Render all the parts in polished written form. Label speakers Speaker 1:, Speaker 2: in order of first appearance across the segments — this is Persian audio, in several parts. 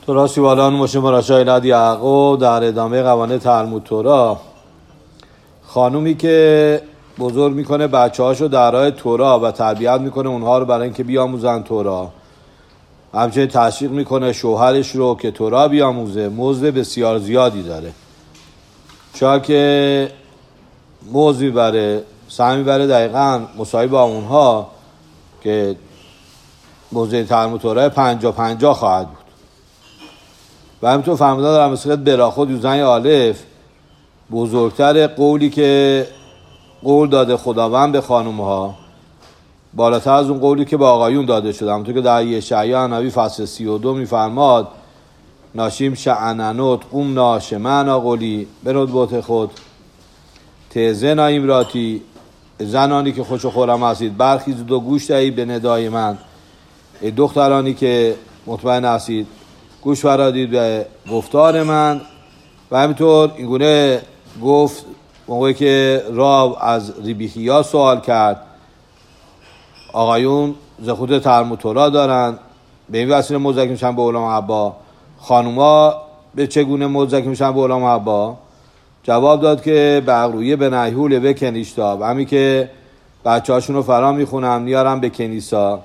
Speaker 1: تورا سیوالان مشه مراشای لد یعقوب در ادامه قوانین تلمود تورا. خانومی که بزرگ میکنه بچه هاشو در راه تورا و تربیت میکنه اونها رو برای اینکه بیاموزن تورا، همچنین تشویق میکنه شوهرش رو که تورا بیاموزه، مزد بسیار زیادی داره. چرا که مزد میبره، سهم میبره دقیقاً مساوی با اونها که مزد تلمود تورا 50-50 خواهد بود. و همینطور فرمودن در مسیحیت براخود یوزن الف بزرگتر قولی که قول داده خداوند به خانومها بالاتر از اون قولی که به آقایون داده شده. همونطور که در یشعیا نبی فصل 32 میفرماد ناشیم شعننوت قوم ناشمعنا قولی بندبوت خود تزه نایمراتی، زنانی که خوش و خورم هستید برخیزید و گوش دهید به ندای من، ای دخترانی که مطمئن هستید گوش فرادید به گفتار من. و همینطور اینگونه گفت موقعی که راب از ریبیخیا سوال کرد آقایون زخود تلمود تورا دارن، به این وسیله مزدک میشن به علما حبا، خانوما به چگونه مزدک میشن به علما حبا؟ جواب داد که به اغرویه به نیهول به کنیشتا، همین که بچه هاشون رو فرا میخونم نیارم به کنیسا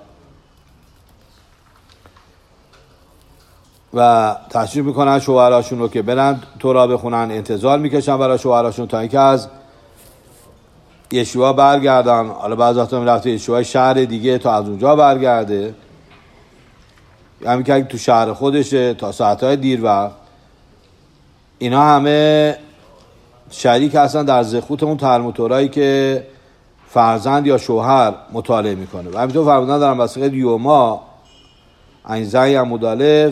Speaker 1: و تشریف میکنن شوهراشون رو که برن تورا بخونن، انتظار میکشن برای شوهراشون تا اینکه از یشوع برگردن. حالا بعضی وقتا میرفته یشوع شهر دیگه تا از اونجا برگرده، همین که تو شهر خودشه تا ساعتهای دیر وقت. اینا همه شریک هستن در زخوت اون تلمود تورایی که فرزند یا شوهر مطالعه میکنه. و همینطور فرمودن در مسیحیت یوما این زنی هم مدالف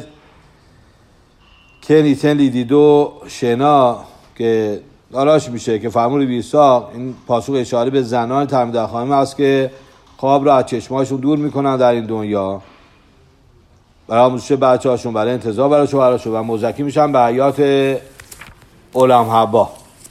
Speaker 1: که نیتن لیدیدو شنا که داراش میشه که فرمون بیساق این پاسخ اشاره به زنان تلمید خانم است که خواب را از چشماشون دور میکنن در این دنیا برای آموزش بچه هاشون، برای انتظار برای شوهرشون و مزکی میشن به حیات علم حبا.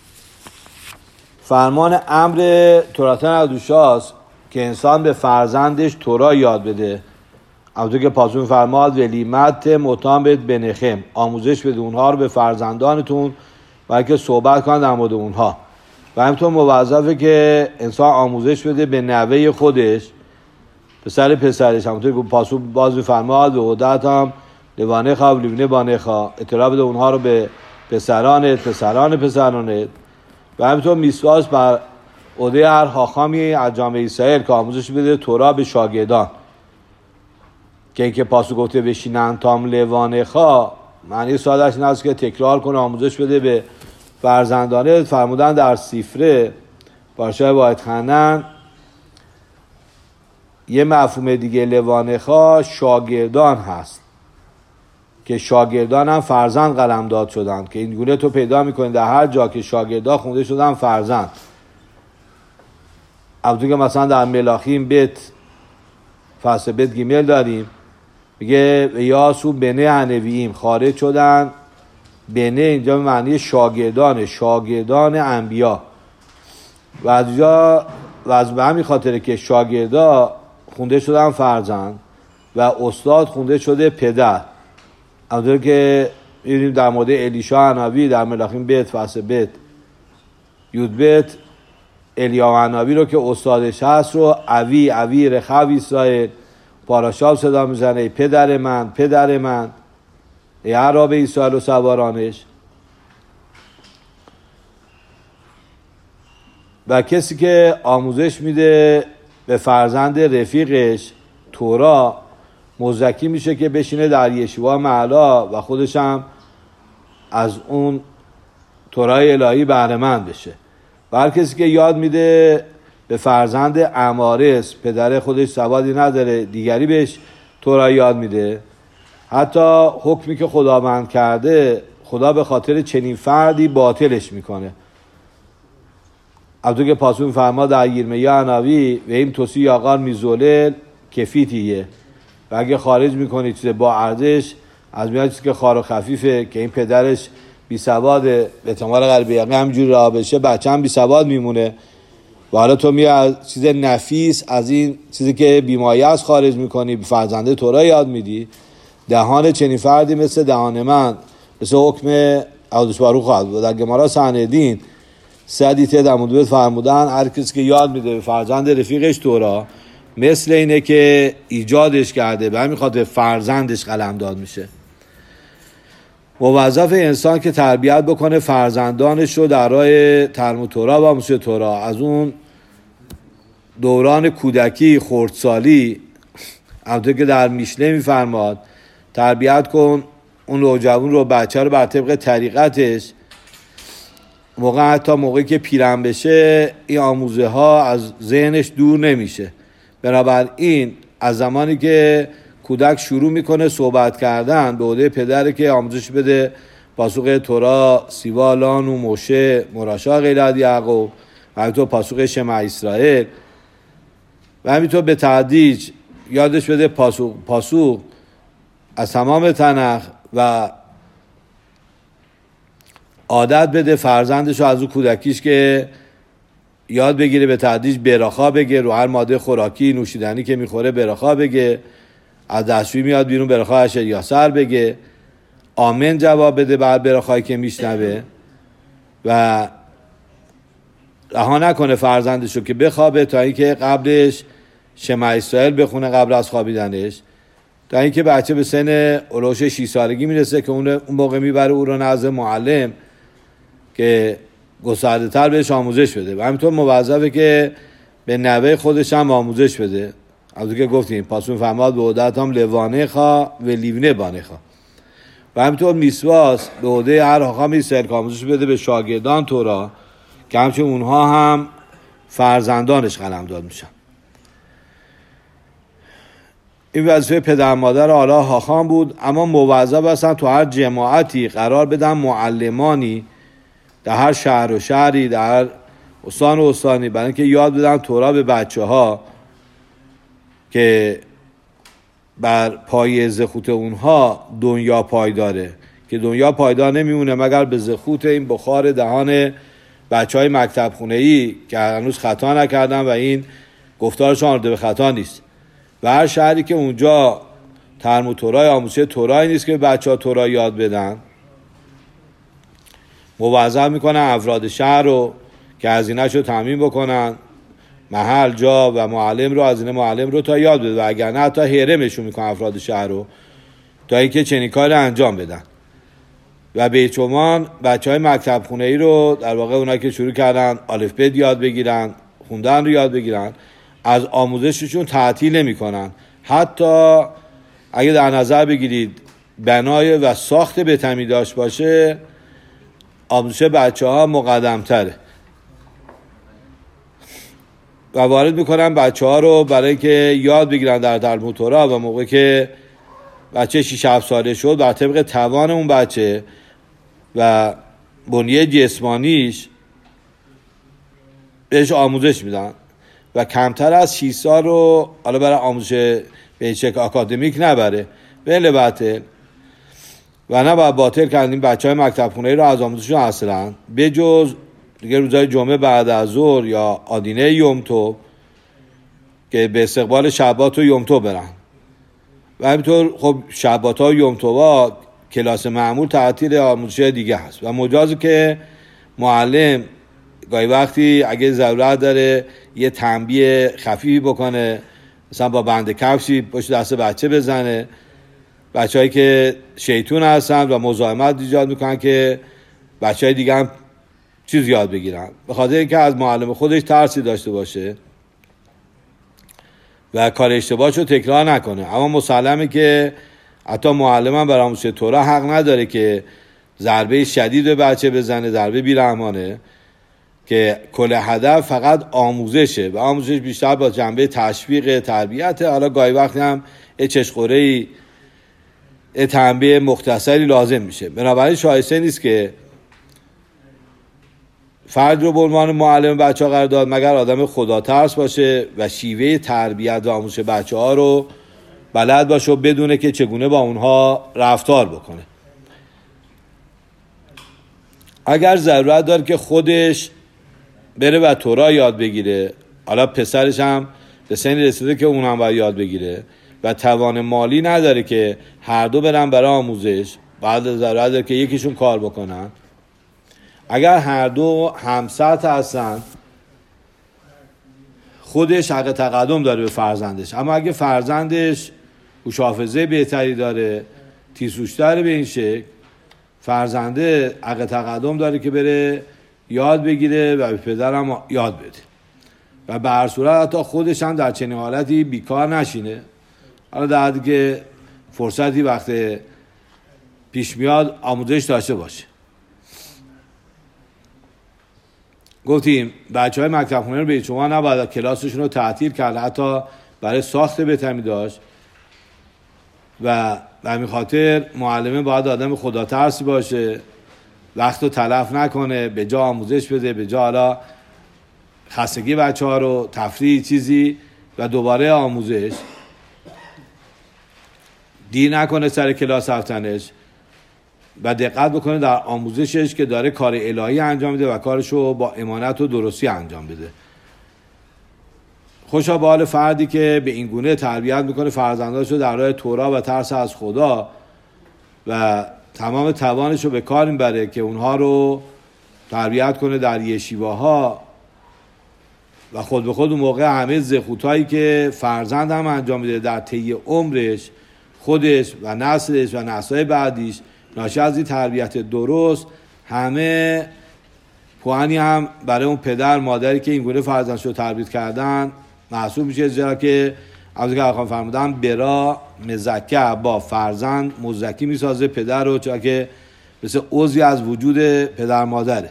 Speaker 1: فرمان امر توراتن از دوشاست که انسان به فرزندش تورا یاد بده. همونطور که پاسخ فرماد ولیمت مطابق بنخم، آموزش بده اونها رو به فرزندانتون برای که صحبت کنن در مورد اونها. و همینطور موظفه که انسان آموزش بده به نوه خودش، پسرش. همونطور که پاسخ باز فرماد و عدت هم لوانه خواب لیونه بانه خواه، اطلاع بده اونها رو به پسرانت. و همینطور میسواس بر عده هر حاخامی از جامعه اسرائیل که آموزش بده تورا به شاگردان، که اینکه پاسو گفته بشینن تام لوانه خواه معنی سادهش این است که تکرار کنه، آموزش بده به فرزندانه. فرمودن در سفره پارشای واحد خندن یه مفهوم دیگه لوانه خواه شاگردان هست که شاگردان هم فرزند قلمداد شدن، که این گونه تو پیدا میکنی در هر جا که شاگردان خونده شدن فرزند. همونطور که مثلا در ملاخیم بیت فصل بیت گیمل داریم میگه یاسو بنه هنوییم خارج شدن. بنه اینجا معنی شاگردان انبیا و از اینجا و از به همین خاطره که شاگردا خونده شدن فرزند و استاد خونده شده پدر. همونطور که می‌بینیم در مورد الیشا حنوی در ملاخیم بیت فصل بیت یود بیت الیا حنوی رو که استادش هست رو اوی رخو اسرائیل پاراشاب صدا میزنه ای پدر من ای عراب اسرائیل و سوارانش. و کسی که آموزش میده به فرزند رفیقش تورا مزکی میشه که بشینه در یشوع معلا و خودش هم از اون تورای الهی بهره مند بشه. و هر کسی که یاد میده به فرزند امارس، پدر خودش سوادی نداره، دیگری بهش تورا یاد میده، حتی حکمی که خداوند کرده خدا به خاطر چنین فردی باطلش میکنه. همونطور که پاسخ فرما در یرمیا حنوی و این توسی یاقار میزولل کفیتیه، و اگه خارج میکنی چیز با ارزش از میان چیزی که خار و خفیفه که این پدرش بی سواده به احتمال قلبی همجوری راه بشه بچه هم بی سواد میمونه و حالا تو میای از چیز نفیس از این چیزی که بیمایه از خارج میکنی به فرزنده تورا یاد میدی. دهان چنین فردی مثل دهان من مثل حکم عبدالش باروخ خواهد بود. در گمارا سندین سدیته در مدوبت فرمودن هر کسی که یاد میده به فرزند رفیقش تورا مثل اینه که ایجادش کرده، به همین خاطر فرزندش قلمداد میشه. موظف انسان که تربیت بکنه فرزندانش رو در راه تلمود تورا و آموزش تورا، از اون دوران کودکی خردسالی همونطور که در میشله میفرماد تربیت کن اون نوجوان رو، بچه رو بر طبق طریقتش. حتی موقعی که پیرن بشه این آموزه ها از ذهنش دور نمیشه. بنابراین از زمانی که کودک شروع میکنه صحبت کردن به عهده پدره که آموزش بده پاسخ تورا، سیوالان و موشه، مراشا غیرت یعقوب، همینطور پاسخ شمع اسرائیل، و همینطور به تدریج یادش بده پاسخ از تمام تنخ و عادت بده فرزندش رو از اون کودکیش که یاد بگیره به تدریج براخا بگه، رو هر ماده خوراکی نوشیدنی که میخوره براخا بگه، از دستشویی میاد بیرون براخا اشر یاسر بگه، آمن جواب بده بر براخایی که میشنوه و رها نکنه فرزندش رو که بخوابه تا اینکه قبلش شمع اسرائیل بخونه قبل از خوابیدنش، تا اینکه بچه به سن اولوش 6 سالگی میرسه که اون موقع میبره او رو نزد معلم که گسترده تر بهش آموزش بده و همینطور موظفه که به نوه خودش هم آموزش بده. همونطور که گفتیم پاسون فرماد به عهدت هم لوانه خواه و لیونه بانه خواه، و همینطور میسواس به عهده هر حاخامی سرک آموزش بده به شاگردان تورا که همچون اونها هم فرزندانش قلمداد میشن. این وظیفه پدر مادر حالا حاخام بود، اما موظف هستن تو هر جماعتی قرار بدن معلمانی در هر شهر و شهری، در هر استان و استانی، برای اینکه یاد بدن تورا به بچه ها که بر پای زخوت اونها دنیا پایداره، که دنیا پایدار نمیمونه مگر به زخوت این بخار دهان بچه های مکتب خونه‌ای که هنوز خطا نکردن و این گفتارشان آورده به خطا نیست. و هر شهری که اونجا تلمود تورا یا آموزش تورایی نیست که بچه ها تورا یاد بدن، موظف میکنن افراد شهر رو که هزینه‌اش رو تامین بکنن، محل، جا و معلم رو، هزینه معلم رو تا یاد بده، و اگر نه تا حرمشون میکنن افراد شهر رو تا اینکه چنین کار انجام بدن. و بیچمان بچه های مکتب خونه‌ای رو در واقع اونایی که شروع کردن الفبet یاد بگیرن، خوندن رو یاد بگیرن، از آموزششون تعطیل نمی‌کنن. حتی اگه در نظر بگیرید بنای و ساخت بتمی داشت باشه، آموزش بچه‌ها مقدم‌تره و وارد می‌کنن بچه‌ها رو برای اینکه یاد بگیرن در تلمود تورا، و موقعی که بچه 6-7 ساله شد بر طبق توان اون بچه و بنیه جسمانیش بهش آموزش میدن و کمتر از 6 سال رو حالا برای آموزش به شکل آکادمیک نبره، بله باطل و نه باید باطل کردیم بچه های مکتب خونه‌ای رو از آموزشون اصلا به جز دیگه روزهای جمعه بعد از ظهر یا آدینه یوم تو که به استقبال شبات و یوم تو برن. و همینطور خب شبات ها و یوم تو کلاس معمول تعطیل آموزش دیگه هست و مجازه که معلم گاهی وقتی اگه ضرورت داره یه تنبیه خفیفی بکنه، مثلا با بند کفشی پشت دست بچه بزنه. بچه‌هایی که شیطون هستن و مزاحمت ایجاد میکنن که بچه‌های دیگه هم چیز یاد بگیرن، به خاطر اینکه از معلم خودش ترسی داشته باشه و کار اشتباهشو تکرار نکنه. اما مسلمه که حتی معلم هم برای آموزش تورا حق نداره که ضربه شدید به بچه بزنه، ضربه بی‌رحمانه، که کل هدف فقط آموزشه و آموزش بیشتر با جنبه تشویق تربیت. حالا گاهی وقتی هم چشخوره‌ای تنبیه مختصری لازم میشه. بنابراین شایسته نیست که فرد رو به عنوان معلم بچه‌ها قرار داد مگر آدم خدا ترس باشه و شیوه تربیت و آموزش بچه‌ها رو بلد باشه و بدونه که چگونه با اونها رفتار بکنه. اگر ضرورت داره که خودش بره و تورا یاد بگیره، حالا پسرش هم به سنی رسیده که اون هم باید یاد بگیره و توان مالی نداره که هر دو برن برای آموزش، بعد ضرورت داره که یکیشون کار بکنن. اگر هر دو همسطح هستن خودش حق تقدم داره به فرزندش، اما اگه فرزندش هوش حافظه بهتری داره، تیزهوش‌تره به این شکل، فرزنده حق تقدم داره که بره یاد بگیره و به پدرم یاد بده و به هر صورت حتی خودش هم در چنین حالتی بیکار نشینه. حالا در حدی که فرصتی وقت پیش میاد آموزش داشته باشه. گفتیم بچه‌های مکتب خونه رو به شما نباید کلاسشون رو تعطیل کرد، حتی برای ساخت بهتری داشت و به همین خاطر معلمه باید آدم خدا ترسی باشه، وقت رو تلف نکنه، به جا آموزش بده، به جا حالا خستگی بچه‌ها رو تفریح چیزی و دوباره آموزش، دیر نکنه سر کلاس رفتنش و دقت بکنه در آموزشش که داره کار الهی انجام میده و کارشو با امانت و درستی انجام بده. خوشا به حال فردی که به این گونه تربیت میکنه فرزنداشو در راه تورا و ترس از خدا و تمام توانشو به کار میبره که اونها رو تربیت کنه در یشیواها و خود به خود اون موقع همه زخوتایی که فرزند هم انجام میده در طی عمرش، خودش و نسلش و نسل‌های بعدیش، ناشی از این تربیت درست، همه پوانی هم برای اون پدر مادری که این گونه فرزندشو تربیت کردن محسوب میشه، زیرا که از که آقا فرمودن برا مزکه با فرزند مزکی میسازه پدر رو، چرا که مثل عضوی از وجود پدر مادره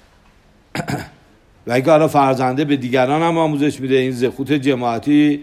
Speaker 1: و اگه حالا فرزنده به دیگران هم آموزش میده، این زخوت جماعتی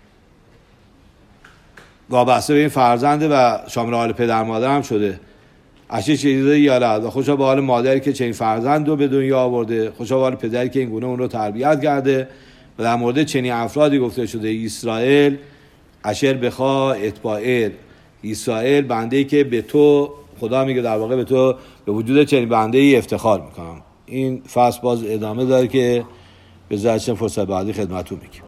Speaker 1: وابسته به این فرزنده و شامل حال پدر مادر هم شده. اشی چیزی یالد و خوشا به حال مادری که چنین فرزند رو به دنیا آورده، خوشا به حال پدری که این گونه اون رو تربیت کرده. و در مورد چنین افرادی گفته شده اسرائیل اشر بخوا اتبائل، اسرائیل بنده‌ای که به تو، خدا میگه در واقع به تو به وجود چنین بنده‌ای افتخار میکنم. این فصل باز ادامه داره که به ذات فرصت بعدی خدمتتون میگم.